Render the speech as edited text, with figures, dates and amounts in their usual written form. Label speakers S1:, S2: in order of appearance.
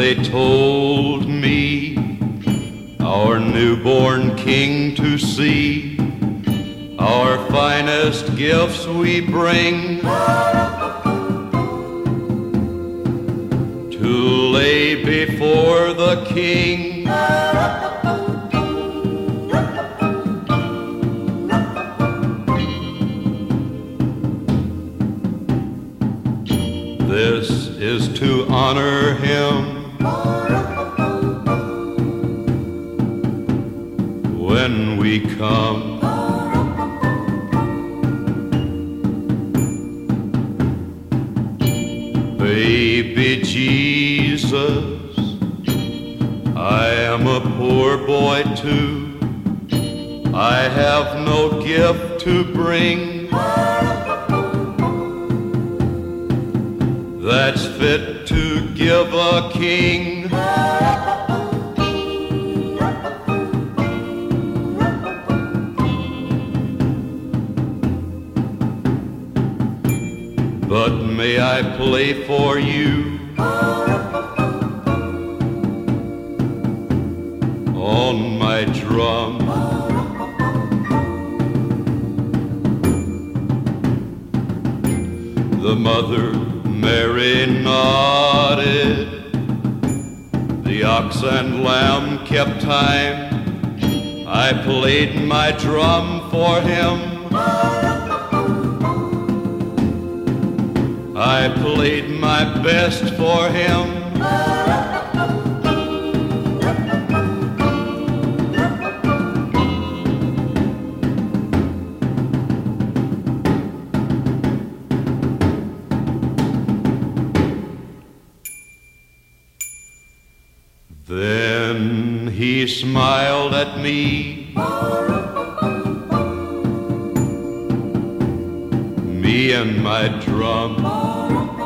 S1: They told me our newborn king to see, our finest gifts we bring to lay before the king. This is to honor him when we come. Baby Jesus, I am a poor boy too. I have no gift to bring that's fit to give a king. But may I play for you on my drum? The mother Mary nodded, the ox and lamb kept time. I played my drum for him, I played my best for him. Then he smiled at me, me and my drum.